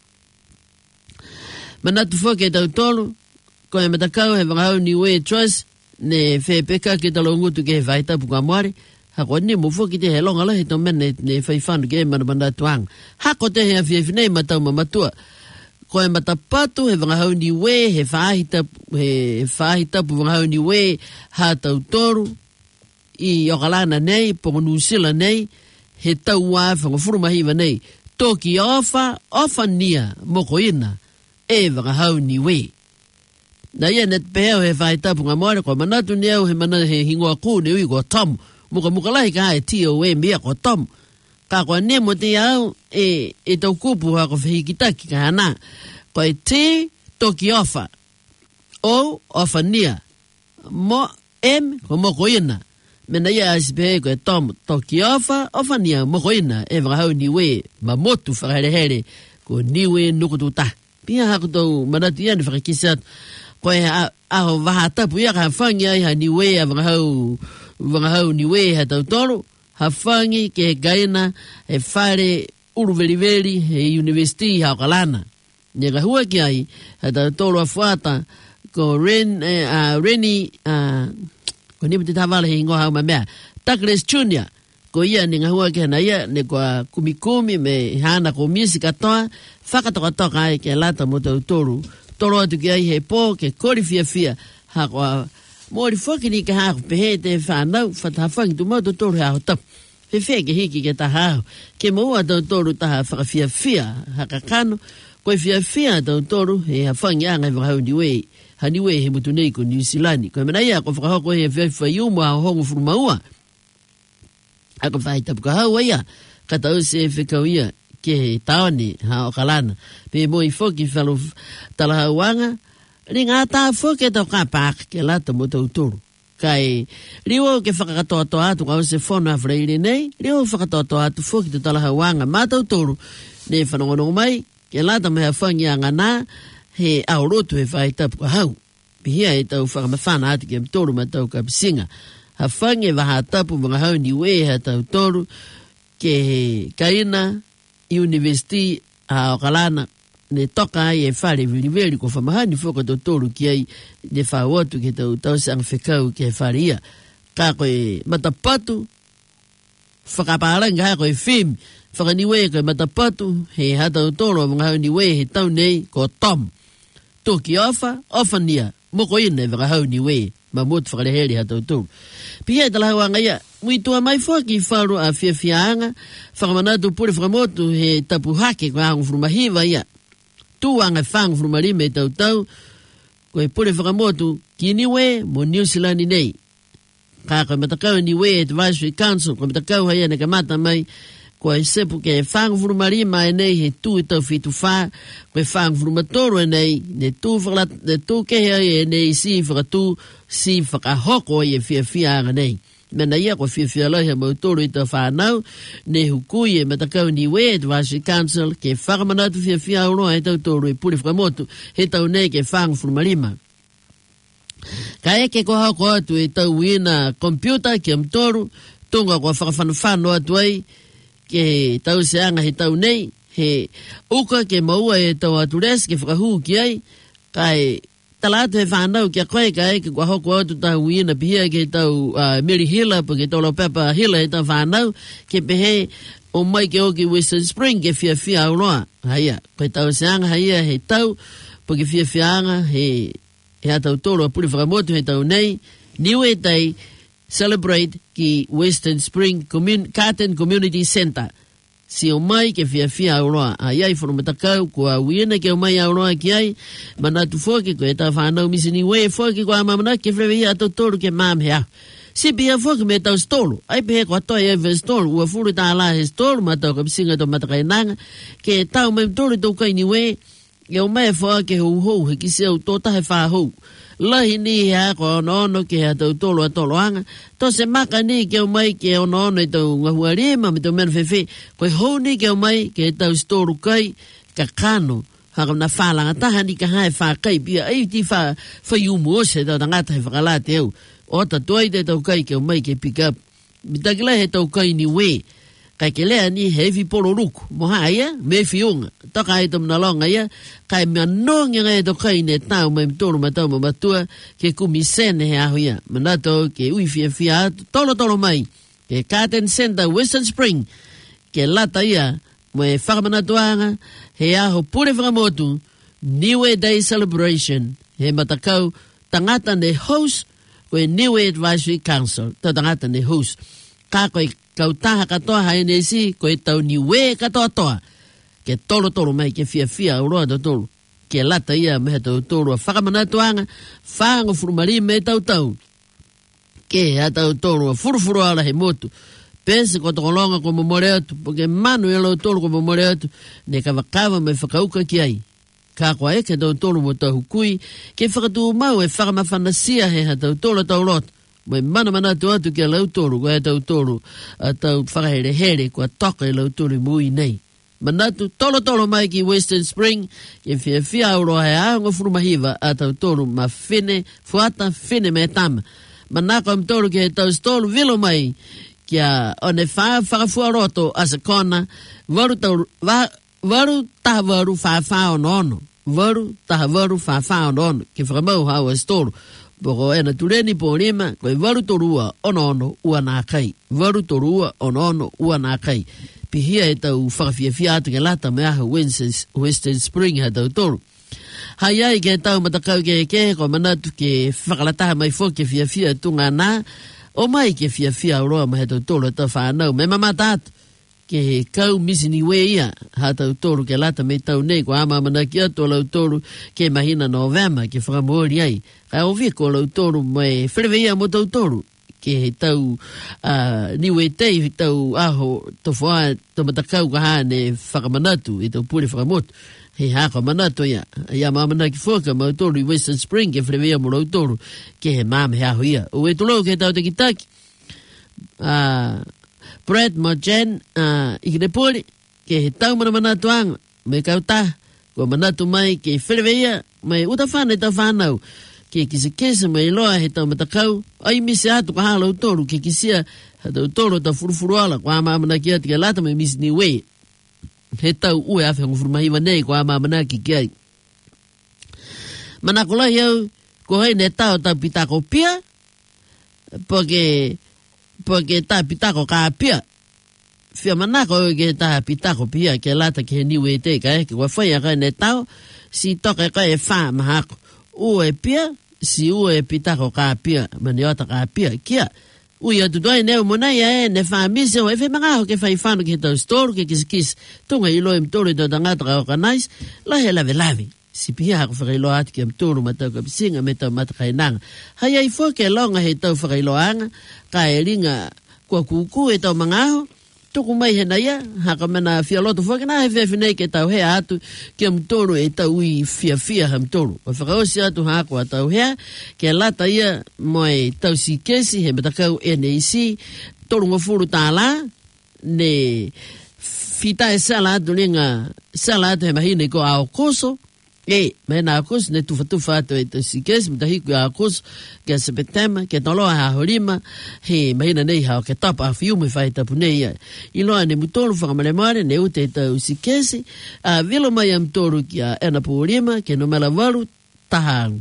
Manatu whoke tau toru ko he matakau he wakahau niwe trust ne whepeka ke talo ngutu ke he whaitapu ka moare ha ko ni mo whoki te he longa la he tau mene ne whaiwhanu ke he mana manatu hang ha ko te he a whiawhinei matau mamatua ko e matapatu he wangahau ni we, he whaahitapu, he whaahitapu wangahau ni we, ha tau toru, i okalana nei, pongo nusila nei, he tau waa whangafuru mahiwa nei, toki ofa, ofa nia, moko ina, e wangahau ni we. Na ia net peheo he whaahitapu ngā moare, ko manatu ni au he mana he hingoa kū ne ui ko tomu, muka muka lahi ka hae T O A mea ko tomu. Ka koa nemo te au e, e tau kupu hako whihikitaki ka hana. Koe te toki ofa. O ofa nia. Mo em ko moko ina. Mena ia asipehe koe tom toki ofa, ofa nia moko ina. E wakahau niwe mamotu whakaherehere ko niwe nukututa. Pia hako tau manatu iani whakakisi atu. Koe aho wahatapu ia ka hawhangi ai ha niwe a wakahau, wakahau niwe ha tau tolu. Hawhangi ke gaina he whare uruveliveli he university hao kalana. Nega hua ki ai, ha tau tolu a whata ko Ren, eh, uh, Reni, uh, ko nipa te tawala he ingoa hao mamea, Douglas Junior ko ia ni ngahua ki hana ia, ne kua kumikumi me hana ko music atoa, whakatokatoka ai ke lata mo tau tolu, tolu atu ki ai he po, ke kori fia fia, ha kua mori whakini ka hako pehe te whanau, whatawhangi tu mau tau tolu hao tapu. He whea ke hiki ke taha au. Ke maua tau tolu taha whakawhia fia, haka kano, koe fia fia tau tolu, he hawhangi anga i wakahau niwe, ha niwe he mutu nei ko New Zealand. Koe mana ia, ko whakahoko he whea whaiumu hao hongo furu maua. Ako whaitapu ka hau ia, ka tau se whekau ia, ke he taone hao kalana. Pe moi whoki whalu talahauanga, ri ngā tā whoke tau ka pāk ke lata mo tau tolu. Kai riwo ke whakakatoa atu ka ose whono a whareire nei, riwo whakatoa atu whoki te talahauanga mā tau tolu, ne whanongonongo mai, ke lata me hawhangi a ngana, he aorotu he whaitapu ka hau. Pihia e tau whakamawhana ati ke mtoru ma tau ka pisinga. Hawhangi e wahatapu mga hau ni we ha tau tolu, ke he kaina, university a okalana, ne toka ai e whare veri ko whamahani whoka tau tolu ki ai ne whaotu ke tau tau sang whekau ke whare ia. Ka koe matapatu, whakaparanga ha koe whim, whakaniwe koe matapatu, he hatau tolo mga hau niwe he tau nei ko tom. Toki ofa, ofa nia, moko ina e whakahau niwe, ma motu whakareheri hatau tolo. Pia e talahawanga ia, muitua mai whaki wharu a fia fiaanga, whakamanatu pure whakamotu he tapu hake kwa hangu frumahiva ia. Tuanga whangu frumarime tau tau, koe pure whakamotu ki niwe mo New Zealand nei. Ka ko matakau ni we advisory council ko matakau hai na kamata mai ko e sepu ke fang furu marima e nei he tu i tau fitu fa ko e fang furu matoro e nei ne tu whakala ne tu ke hea e nei si whakatu si whakahoko e fia fia anga nei mena ia ko fia fia lai he mautoro i tau whanau ne hukui e matakau ni we advisory council ke whakamanatu fia fia uroa he tau toro e puri whakamotu he tau nei ke fang furu marima ka eke ko hau ko atu e tau wina computer ki amtoru tunga ko whakawhanawhano atu ai ke tau seanga he tau nei he uka ke maua e tau atu res ke whakahu ki ai ka e talatu he whanau ki a koe ka eke ko hau ko atu tau wina pihia ke tau uh, Mary Hilla po ke tau lau Peppa Hilla he tau whanau ke pehe o mai ke oki Western Spring ke fia fia uroa haia ko tau seanga haia he tau po ke fia fianga he he atau tolo a puri whakamotu he tau nei, niwe tai celebrate ki Western Spring Commun Carton Community Centre. Si o mai ke fia fia auroa, a iai whanu matakau, ko a uiena ke o mai auroa ki ai, manatu fōke ko e tau whanau misi niwe, fōke ko a mamana ke whrewe atau tolo ke mam hea. Si pia fōke me tau stolo, ai pehe ko atoi e ve stolo, ua furu ta ala he stolo, matau ka pisinga to matakai nanga, ke tau mai tolo tau kai niwe, ke o mai whaa ke hou hou, he kisi au tōta he whaa hou. Lahi ni hea ko ono ono ke hea tau tolo a tolo anga. To se maka ni ke o mai ke ono ono e tau ngahua rima me tau mena whewhe. Koe hou ni ke o mai ke tau storu kai ka kano. Haka na whalanga taha ni ka hae whaa kai pia. Ai ti whaa whaiumu ose tau tangata he whakalate au. O ta tuai te tau kai ke o mai ke pick up. Mitakila he tau kai ni we. Kai ke lea ni hevi polo ruku. Moha ia, me fiunga. Taka e tom na longa ia. Kai mea nonga ngai to kai ne tau mai mtoro matau mamatua. Ke kumi sene he ahu ia. Manato ke ui fia fia atu. Tolo tolo mai. Ke Carton Center Western Spring. Ke lata ia. Moe whakamanatuanga. He aho pure whakamotu. Niue Day Celebration. He matakau. Tangata ne host. Koe Niue Advisory Council. Ta tangata ne host. Ka koe kau taha katoa hae nesi, koe tau ni we katoa toa. Ke tolo tolo mai, ke fia fia uroa tau tolo. Ke lata ia meha tau tolo a whakamanatuanga, whango furumari me tau tau. Ke a tau tolo a furufuru ala he motu. Pese ko tokolonga ko momore atu, poke manu e lau tolo ko momore atu, ne ka wakawa me whakauka ki ai. Ka koa e ke tau tolo mo tau hukui, ke whakatu mau e whakamawhanasia he ha tau tolo tau lotu. Mai mana mana tu atu ke lau toro, ko e tau toro, a tau whakahere here, ko a toka e lau toro mui nei. Manatu, tolo tolo mai ki Western Spring, ke fia fia auroa he aonga furumahiva, a tau toro ma whine, fuata whine me tama. Manako am toro ke tau stolo vilo mai, ki a one wha whakafua roto asa kona, waru tau, wa, waru taha waru wha wha ono ono, waru taha waru wha wha ono ono, ke whakamau hau a stolo. Boko ena tureni po rima, koe waru torua ono ono ua nā kai. Waru torua ono ono ua nā kai. Pihia e tau whakawhia fia atu ke lata me aha Western Spring ha tau toru. Hai ai ke tau matakau ke ke, ko manatu ke whakalataha mai fo ke fia fia tunga nā, o mai ke fia fia uroa ma he tau toru tau whanau. Me mamata atu, ke he kau misini we ia, ha tau toru ke lata me tau nei, ko ama manaki atu lau toru ke mahina November, ke whakamoori ai. Ka o viko lau toru mai wherewe ia mo tau toru, ke he tau uh, niwe tei, tau aho to whaa to matakau ka haa ne whakamanatu, e tau pure whakamotu. He haka manatu ia, ia mamana ki whoka mau toru i Western Spring, ke wherewe ia mo lau toru, ke he mame he aho ia. O e tulo ke tau te kitaki, uh, Brad Mojen, uh, i kire pori, ke he tau mana manatu anga, me kau ta, ko manatu mai ke wherewe ia, mai uta whana e tau whanau, ke kisi kese mai loa he tau matakau, ai misi atu ka hala utoru, ke kisia he tau toro tau furufuru ala, kwa mamana ki ati ke lata mai misi ni wei, he tau ue awhi hangu furumahiwa nei, kwa mamana ki ki ai. Manakulahi au, ko hei ne tau tau pitako pia, poke, poke tau pitako ka pia, fia manako au ke tau pitako pia, ke lata ke he niwe te ka eke, kwa whai a kai ne tau, si toke kai e wha mahako, ue pia, si ue pitako ka pia, mani ota ka pia, kia. Ui atu doi neo monai e, ne wha mise o, e whi mangaho ke whai whanu ke tau storu, ke kisi kisi, tunga ilo im tolu i tau tangata ka organize, lahe lave lave. si pia ko whakailo atu ki am tōru ma tau kapisinga me tau mata kainanga. Hai ai fo ke longa he tau whakailoanga, ka e ringa kua kuku e tau mangaho, tuku mai he naia, haka mana fia loto fo ke na he whiawhinei ke tau hea atu ki am tōru e tau i fia fia ham tōru. O whakaosi atu hako a tau hea, ke lata ia moe tau si kesi he matakau N A C, tōru ngofuru tāla, ne fita e sala atu linga, sala atu he mahine ko ao koso, e, me na koso, ne tufa tufa atu e tau si kesi, mta hiku ao koso, ke sepetema, ke toloa ha horima, he mahina nei hao ke tapa a fiume whai tapu nei ia. Iloa ne mutolu whakamale mare, ne ute e tau si kesi, a vilo mai am toru ki a ena pu horima, ke no mela waru, tahang.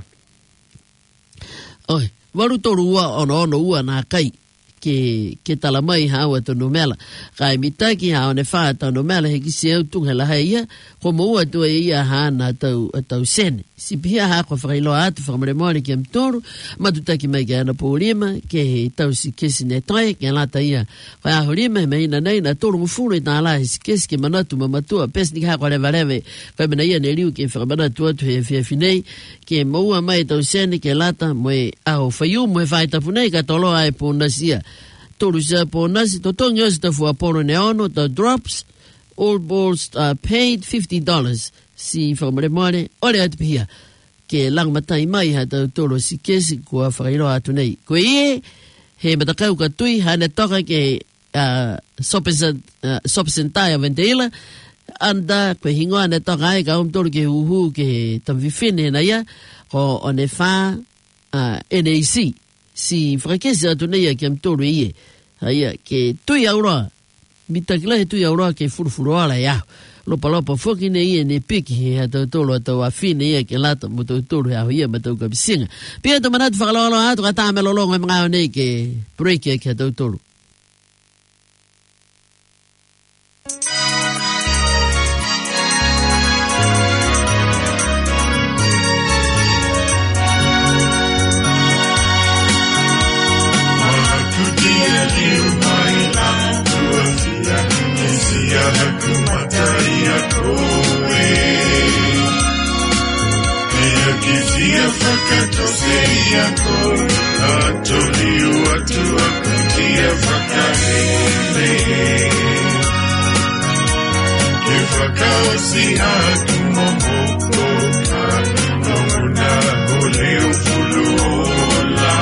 Oi, waru toru ua ono ono ua nā kai, ke ke tala mai hawa to no mela kai mitaki ha ne fa to no mela he ki se tu hela ia ko mo wa to ia ha na to to sen si pia ha ko fa ilo at fa me mori ki am toru ma tu taki mai ga na polima ke to si ke si ne toi ke la ta ia fa horima me na nei na toru fu le na la si ke ki manatu ma tu pes ni ha ko le valeve fa me na ia ne riu ke fa bana tu tu he fi finei ke mo wa mai to sen ke lata mo a o fa yu mo fa ta funei ka tolo ai ponasia toru sa ponasi to tongi osi ta fua pono neono ta drops all balls uh, paid fifty dollars si whakamare moare ore atu pia ke lang matai mai ha ta toro si kesi kua whakailo atu nei ko ie he matakau ka tui hane toka ke uh, sopesentai a venteila anda koe hingoa ne toka ai ka om toro ke uhu ke tamwhifine na ia ko one wha uh, N A C si whakakesi atu nei a ke am toro ie haia ke tui aura mitakila he tui aura ke furufuru ala ia lopa lopa foki ne ie ne piki he atau tolo atau afine ia ke lata mo tau toro hea ia matau kapisinga pia to manatu whakalolo atu ka tāme lolongo e mga nei ke break e ke atau toro Hakumatai koe Ia kisia whakatosea koe Atoliu atu aku tia whakahele Ke whakaosi aku momoko ka Nonguna hole o fuluola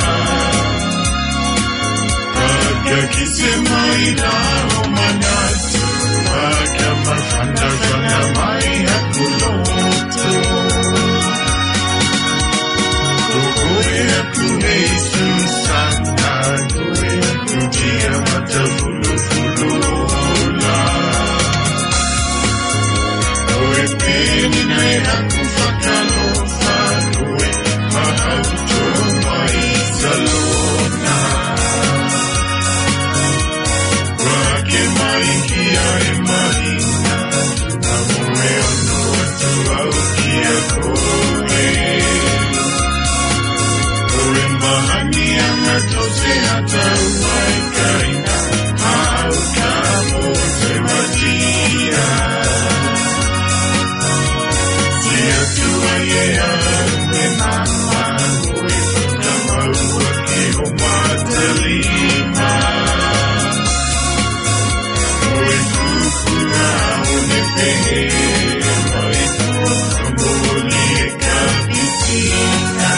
Paka kise mai na o manatu Waka mafanda fana mai hakuloto Koe aku hei susana Koe aku jia mata fulu fulu ola Koe peni nei aku whakalofa Koe mahauto mai salona Wake mai kia e mahina Amore ono atu au kia koe Koe mahani anga tose atau mai kaina Au ka mo te matia Si atua ye au me mama Koe puta maua ki o matalima Koe kukura one pehe Mai kua kamoli e kapitina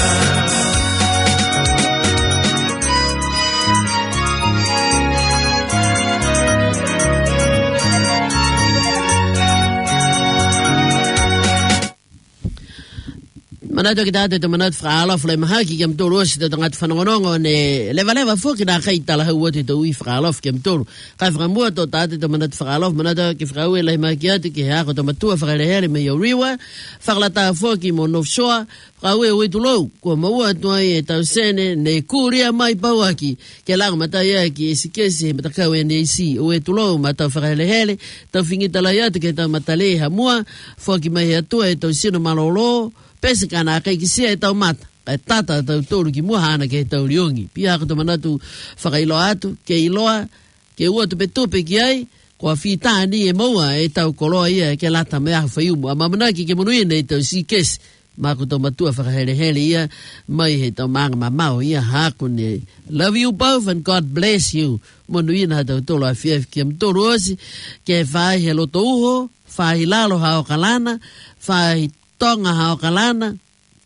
Manato kita te manat fra ala fle mahaki kem tolo si te tangat fanongonongo ne leva leva fo ki na kai tala hu te to wi fra ala kem tolo ka fra mo to ta te manat fra ala manata ki fra we le makiati ki ha ko to matua fra le hele me yo riwa fra la ta fo ki mo no shoa fra we we tulo ko mo wa to ai ta sene ne kuria mai pawaki ke la mata ya ki sikesi mata ka we ne si we tulo mata fra le hele ta fingi tala ya te ke ta matale ha mo fo ki mai atu e to sino malolo pese kana kai ki sia e tau mata e tata tau toru ki muhana ke tau riongi pia ko to manatu whakailo atu ke iloa ke ua tupe tupe ki ai Kua fita ni e maua e tau koloa ia ke lata mea whaiumu. A mamanaki ke monuia nei tau si kesi. Mako tau matua whakahere ia mai he tau maanga mamau ia haku ne. Love you both and God bless you. Monuia na tau tolo a fiaf ki am toro osi ke whai he loto uho, whai lalo hao kalana, whai tonga hao kalana,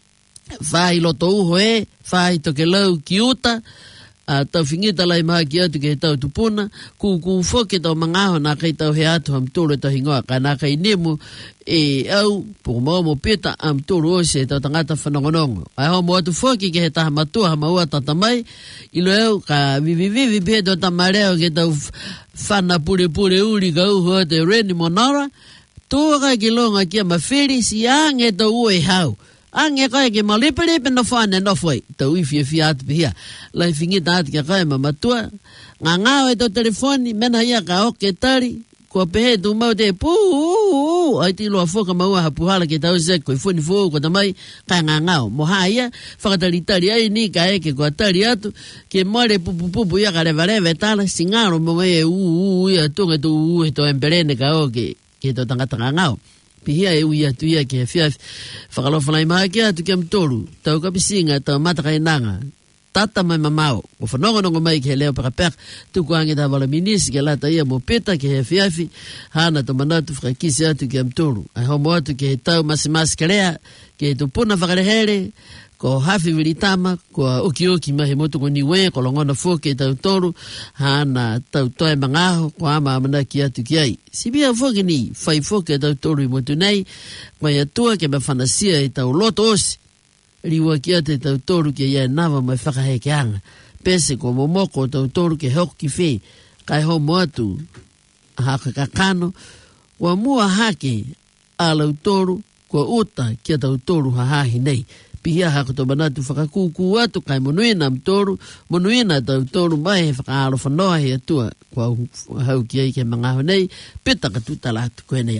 whai loto uho e, whai toke lau ki uta, Uh, tau whingita lai maha ki atu ke he tau tupuna, ku ku whoke tau mangaho nā kei tau he atu am tūru e tau hingoa, ka nā kei nemu e au, puku mau mo pita am tūru o se tau tangata whanongonongo. Ai ho mo atu whoke ke he taha matua ha maua tata mai, ilo au ka vivi vivi pe tau tamareo ke tau whana pure pure uri ka uho te reni monora, tūaka ki longa kia mawhiri si ange tau ue hau. Ange kai ke maliperepe no whane no whai. Tau iwhia whia atu pihia. Lai whingita atu kia kai ma matua. Ngā ngāo e tau telefoni, mena ia ka oke tari. Kua pehe tu mau te pū. Ai ti loa whoka maua ha puhala ke tau se koi whuni whoo ko tamai. Kai ngā ngāo. Moha ia, whakatari tari ai ni ka eke kua tari atu. Ke moare pupu pupu ia ka rewa rewa tala. Singaro mo mai e uu uu ia tunga tu uu he to emberene ka oke. Ke to tangata ngā ngāo. Pihia e ui atu ia ke whiaf whakalofa lai maha ki atu ki am toru tau kapisinga tau matakai nanga tata mai mamao o whanongonongo mai ke he leo pakapek tuku ange ta wala minisi ke lata ia mo peta ke he whiafi hana to manatu whakakisi atu ki am toru ai homo atu ke he tau masimasi karea ke he tupuna whakarehere ko hafi viritama ko oki oki mahi motu ko niwe ko longona foke tau toru hana tau toe mangaho ko ama amana ki atu ki ai sibia foke ni fai foke tau toru i motu nei ko ia tua ke mawhanasia i tau loto osi riwa ki atu tau toru ke ia nawa mai whakaheke anga pese ko momoko tau toru ke hoko ki whi kai homo atu haka kakano wa mua hake a lau toru ko uta ki tau toru hahahi nei pihia hako to manatu whakakuku atu kai monuina am toru, monuina tau toru mai he whakaaro whanoa he atua kua hau ki ai ke mangaho nei, peta ka tutala atu koe nei.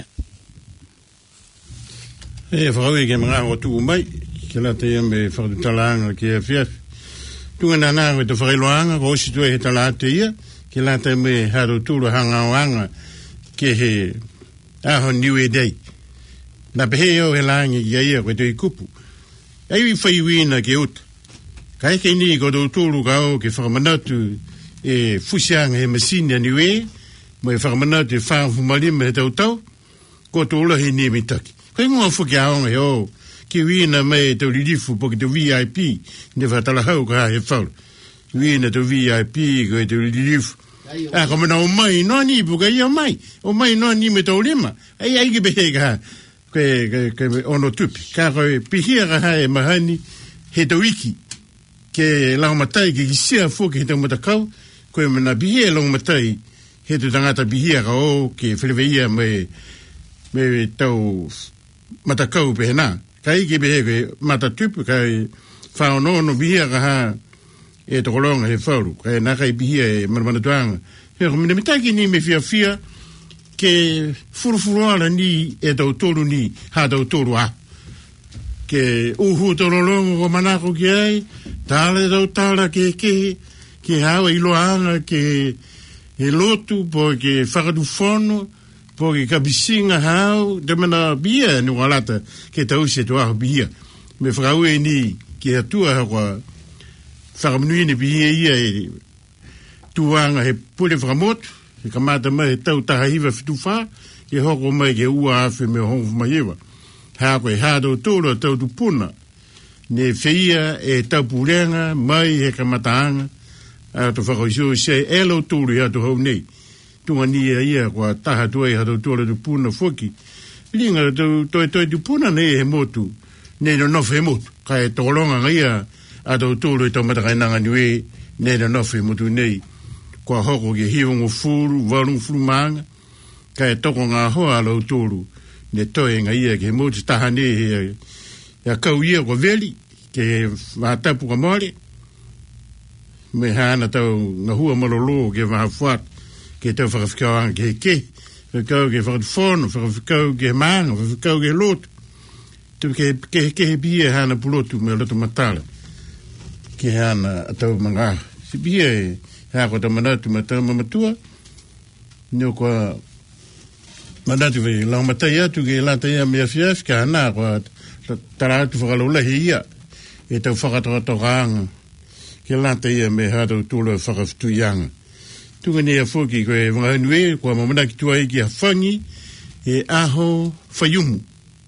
E whakau e ke mangaho atu mai, ke la te me whakatutala anga ki e whiaf. Tunga nā nāngo e te whakailoanga, ko osi tue he tala ate ia, ke la te me haro tūru hanga o anga ke he aho niwe dei. Nā pehe o he langi i aia koe te i kupu. Ai wi whai wina ke uta. Ka eke ni ko tau tūru ka o ke whakamanatu e fusianga he masini aniwe, mo e whakamanatu e whaafu malima he tau tau, ko tau ulahi ni mitaki. Kai ngua whuki aonga he o, ke wina mai tau lilifu po ke tau V I P, ne whatala hau ka he whaura. Wina tau V I P ko e tau lilifu. A ka mana o mai no ni puka ia mai, o mai no ni me tau lima. Ai ai ke behe ka ke ke ke ono tupi ka koe pihia ka hae mahani he tau iki ke lau matai ke kisia fuke he tau matakau koe mana pihia lau matai he tu tangata pihia ka o ke whileweia me me tau matakau pehena ka iki behe ke mata tupi ka whaonono pihia ka ha e tokolonga he whauru ka e nakai pihia e manamanatuanga he ko mina mitaki ni me fia fia ke furufuruara ni e tau toru ni ha tau toru a. Ke uhu torolongo ko manako ki ai, tale tau tala ke ke, ke hawa iloanga ke e lotu po ke whakatu whono, po ke kabisinga hau, te mana bia ni walata ke tau se tua bia. Me whakaue ni ke atua hako whakamanuine bia ia e tuanga he pule whakamotu, ke kamata mai tau tahahiwa whituwha, ke hoko mai ke ua awhi me hongu maiwa. Hā koe hādo tōra tau tupuna, ne whia e tau purenga mai he kamataanga, a to whakaisio se elo tōru hā to hau nei. Tunga ni a ia kua taha tuai hādo tōra tupuna whoki. Linga toi toi tupuna nei he motu, nei no nofu he motu, ka e tōlonga ngai a tau tōru e tau matakainanga niwe, nei no nofu he motu nei. Kua hoko ke hiwongo furu, warung furu maanga, ka e toko ngā hoa alo tōru, ne toe ngā ia ke mōti tahane he a kau ia ko veli, ke wātapu ka mōre, me hāna tau ngā hua malolo ke wāfuat, ke tau whakawhikau anga ke ke, whakau ke whakatwhono, whakawhikau ke maanga, whakawhikau ke lotu, tu ke ke ke he bia hāna pulotu me lotu matala, ke hāna atau mga, si bia e, hā ko ta manatu ma ta mamatua, nio kua Manatu ve la mataya tu ge la taya me fiaf ka na ko tara tu fala la hia e te whakatoa togang ke la taya me hado tu le whakaftu yang tu ngene a foki ko e mga nue ko mamana ki tua ki a whangi e aho whaiumu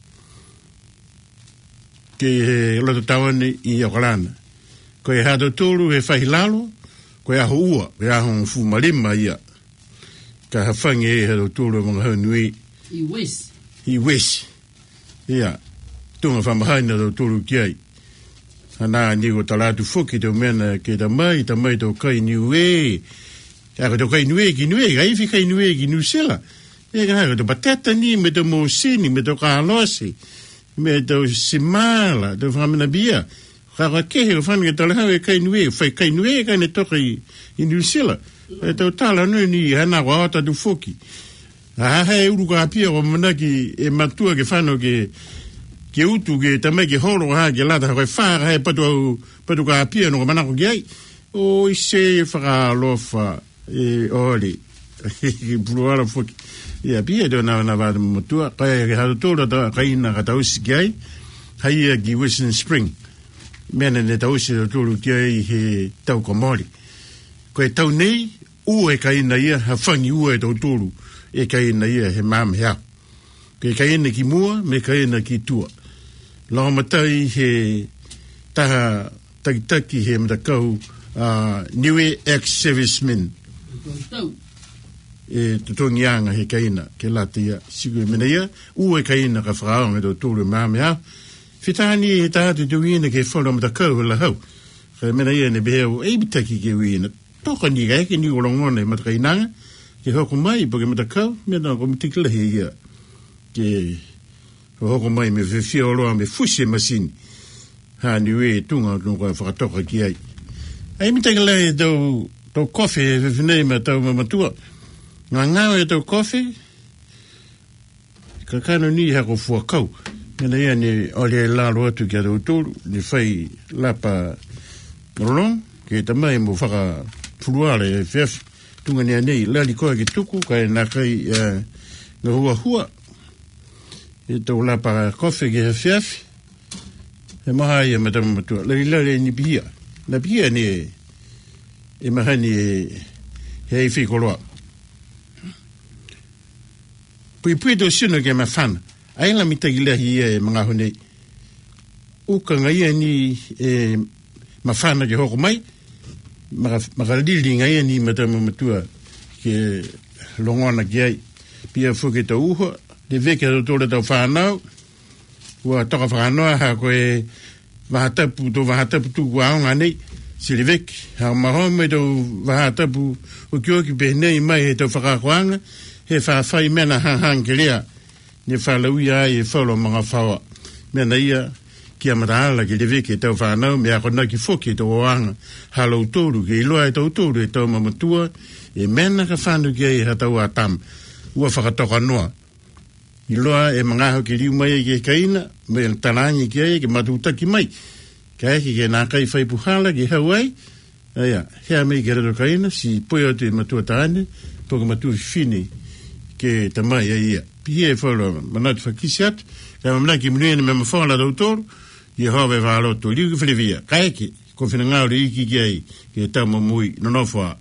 ke he loto tawane i Auckland ko e hado tolu e whahilalo ko e aho ua e aho fumalima ia ka hawhangi e hado tolu mga nue I wish. I wish. Ia. Tunga whamahaina do tolu kiai. Hana ni ko talatu foki te mena ke ta mai, ta mai to kai niue. Ka to kai niue ki niue, ka ifi kai niue ki nusela. E ka ha to patata ni me to mosini, me to kalosi. Me to simala, to famina bia. Ka ka ke ho fami to la kai niue, fai kai niue ka ne to kai i nusela. E to tala no ni hana wa ta du foki. Ah, he uru ka pia o mana ki e matua ke whano ke ke utu ke tamai ke horo ha ke lata koe whara he patu patu ka pia no mana ko kiai o i se whaka lofa e ori puruara fuki ia pia do na na vada matua kai ke hado tola ta kai na ka tausi kiai hai e ki Western Spring mena ne tausi do tolu kiai he tau komori koe tau nei ue kai na ia ha whangi ue do tolu e kai na ia he mam hea. Ke kai na ki mua, me kai na ki tua. Lao matai he taha takitaki he matakau uh, niwe ex-servicemen. E tutongi anga he kai na ke lata ia. Siku mena ia, ue kai na ka whakaonga do tōru mam hea. Whitani he taha tu tuina ke whora matakau la hau. Ka mena ia ne beheo e bitaki ke wina. Toka ni ga eke ni orongona e matakai nanga. Ke hoko mai, po ke matakau, me na ko mitikila he ia. Ke hoko mai me whiwhia oloa me fusi masini. Ha niwe tunga nunga whakatoka ki ai. Ai mitikila e tau, tau kofi e whiwhinei ma tau mamatua. Ngā ngāo e tau kofi, ka kano ni hako fuakau. Mena ia ni ole e lalo atu ki a tau tōru, ni whai lapa rolong, ke tamai mo whaka furuare e whiwhi. Tunga ni anei, lali koa ki tuku, kai nā kai uh, ngā hua hua. E tau lapa kofi ki he whiawhi. He maha ia matama matua. Lari lari ni pia. Na pia ni e, e mahani e he ei whikoloa. Pui pui tau sino ke mawhana. Aila mitaki lahi ia e mga honei. Uka ngai ni e mawhana ke hoko mai. Makalili ngai ni matama matua ke longona ki ai pia fuke tau uho de veke tau tōre tau whanau ua toka whanau ha koe wahatapu tō wahatapu tū kua aonga nei siri veke ha mahome tau wahatapu o kioki pehnei mai he tau whakakoanga he whawhai mena hang ke lea ne whalaui ai e whalo mga whawa mena ia kia mataala ki leveke tau whanau me ako na ki foki tau oanga halau tōru ke iloa e tau tōru e tau mamatua e mena ka whanu ki ai hatau a tam ua whakatoka noa iloa e mangaho ki riu mai ke kaina me tarangi ki ai ke matutaki mai ka eki ke nā kai whai puhala ki Hawaii aia hea mei ke rato kaina si poia te matua taane poka matua fini ke tamai ai ia pia e whalo manatu whakisi atu ka mamnaki munuene me mawhala tau tōru Yehova va loto liu flevia kaiki ko fina ngau iki ki ke tamo mui no no fa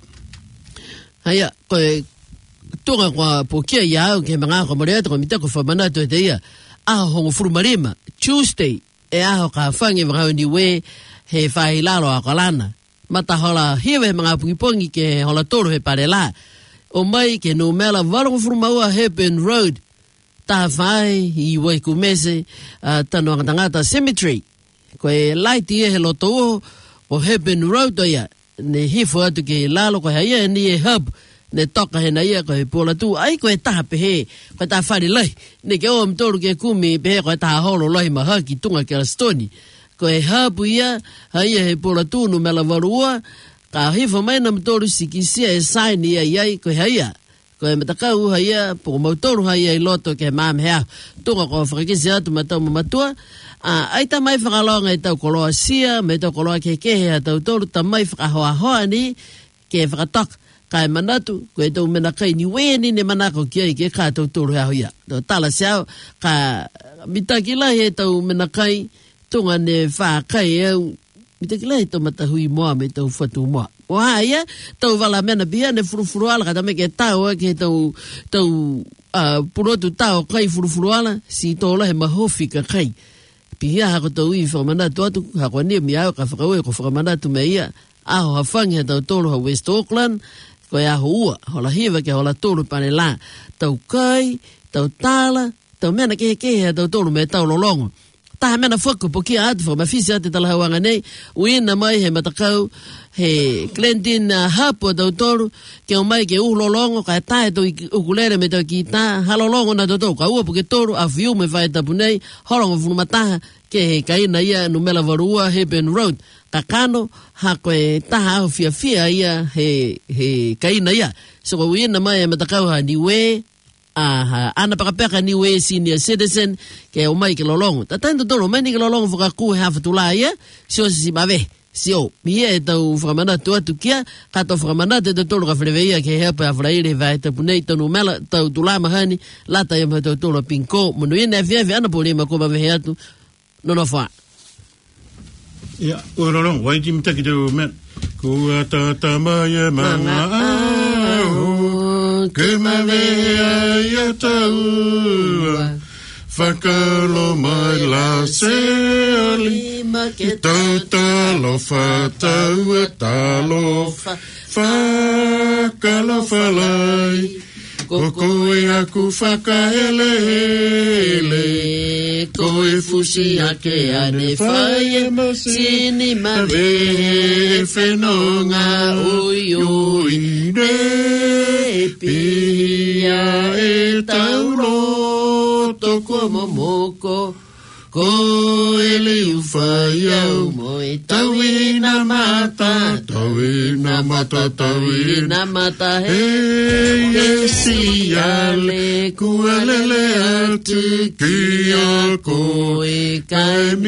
Haya ko tunga kwa pokia ya ke manga ko mole to mita ko famana to te ia a ho furumarima Tuesday e a ho ka fangi va ni we he fai la lo akalana mata hola hiwe manga pungipongi ke hola toro he parela o mai ke no mela varo furumau Hepburn Road ta vai i we kumese uh, tano ngata cemetery ko e light e he loto o Hepburn Road ya ne hifo atu ke lalo ko ia ni e hub ne toka he na ia ko e pola tu ai ko e taha pehe ko ta whare lai ne ke o mtoru ke kumi pehe ko e taha holo lai maha ki tunga ke Stoni ko e hub ia ia he pola tu no mela varua ka hifo mai na mtoru sikisia e saini ia iai ko e ia ko e matakau ia po mtoru ia i loto ke mam hea tunga ko whakakisi atu matau mamatua a ai ta mai whakalonga i tau koloa sia me tau koloa ke kehe a tau toru ta mai whakahoa hoa ni ke whakatok kai manatu ko e tau mena kai ni we ni ne manako kia i ke ka tau tolu hea hoia to tala siao ka mitakila he tau mena kai tunga ne wha kai au mitakila he tau matahui moa me tau whatu moa o haia tau wala mena bia ne furufuruala ka tame ke tau ke tau tau uh, purotu tau kai furufuruala si tola he mahofi ka kai pia hako tau i whamanatu atu hako nia miao ka whakaue ko whamanatu me ia aho hafangi ha tau tolu ha West Auckland ko ia ho ua hola hiva ke hola tolu pane la tau kai tau tala tau mena ke ke ha tau tolu me tau lolongo ta mena foku po kia atu ma fisi ate tala hawanga nei uina mai he matakau he Clinton uh, hapo tau tolu ke o mai ke u lolongo ka tae tau ukulere me tau ki ta halolongo na tau tolu ka ua po ke tolu a fiu me vai tapu nei holongo funumataha ke he kaina ia numela varua Heben Road kakano hako e taha au fia fia ia he, he kaina ia so ko uina mai he matakau ha niwe aha ana pakapeka ni we senior citizen ke o mai ke lolongo tatando tolo mai ni ke lolongo fuka ku ha fatula ia sio si mave sio mi e tau framana to atu kia ka to framana de tolo ka freveia ke he pa fraile vai te punei tonu mela tau tula mahani lata ia mai tau tolo pinko monu ina via via ana polema ko ba ve atu no no fa ya o lolongo wai ti mtaki te men ku ata tamaya mama que me vea y ataúa facalo mai la seli que tota lo fataua talo facalo falai kokoe aku whakaelele koe fusi ake ane whae sini mawe whenonga ui ui ne pia e taulo toko momoko koe liu whae au moe tauina mata tauina mata tauina mata he siale kualele atu kia koe kai